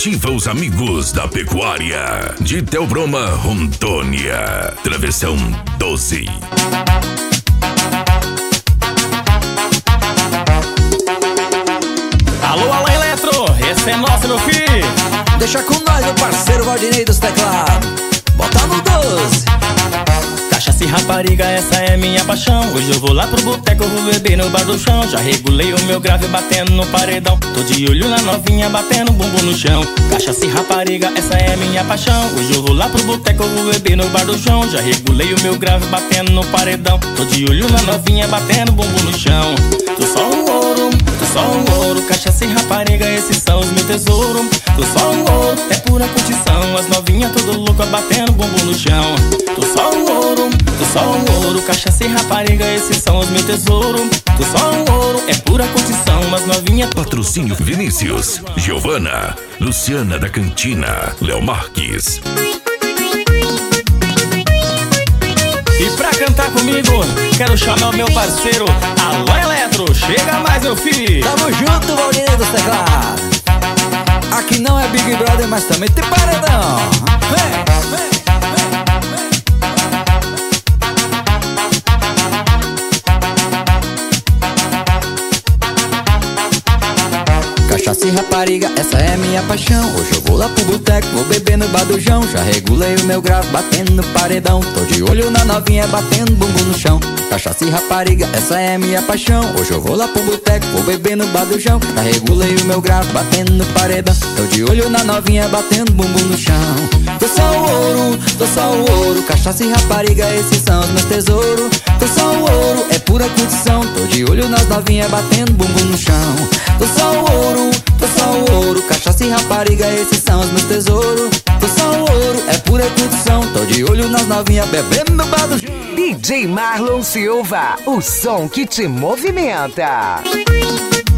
incentiva os amigos da pecuária. De Theobroma, Rondônia. Travessão 12. Alô, Alô Eletro, esse é nosso, meu filho. Deixa com nós, meu parceiro Valdinei dos teclados. Bota no 12. Cachaça e rapariga, essa é minha paixão. Hoje eu vou lá pro boteco, eu vou beber no bar do chão. Já regulei o meu grave batendo no paredão. Tô de olho na novinha batendo bumbum no chão. Cachaça e rapariga, essa é minha paixão. Hoje eu vou lá pro boteco, eu vou beber no bar do chão. Já regulei o meu grave batendo no paredão. Tô de olho na novinha batendo bumbum no chão. Tô só um ouro, tô só um ouro. Cachaça e rapariga, esses são os meus tesouros. Tô só um ouro, é pura curtição. As novinhas tudo louca batendo bumbum no chão. Tô só um ouro, tô só um ouro. Cachaça e rapariga, esses são os meus tesouros. Tô só um ouro, é pura curtição. As novinhas. Patrocínio Vinícius, Giovana, Luciana da Cantina, Léo Marques. E pra cantar comigo, quero chamar o meu parceiro Alô Eletro, chega mais, meu filho. Tamo junto, Valdinei dos teclados. Aqui não é Big Brother, mas também tem paredão. Vem, vem, vem. Cachaça e rapariga, essa é minha paixão. Hoje eu vou lá pro boteco, vou beber no bar do João. Já regulei o meu grave batendo no paredão. Tô de olho na novinha batendo bumbum no chão. Cachaça e rapariga, essa é minha paixão. Hoje eu vou lá pro boteco, vou beber no bar do João. Já regulei o meu grave batendo no paredão. Tô de olho na novinha batendo bumbum no chão. Tô só o ouro, tô só o ouro. Cachaça e rapariga, esses são os meus tesouros. Tô só o ouro, é pura curtição. Tô de olho nas novinhas batendo bumbum no chão. Tô só o ouro, tô só o ouro. Cachaça e rapariga, esses são os meus tesouros. Tô só o ouro, é pura curtição. Tô de olho nas novinhas bebendo no bar do DJ Marlon Silva, o som que te movimenta.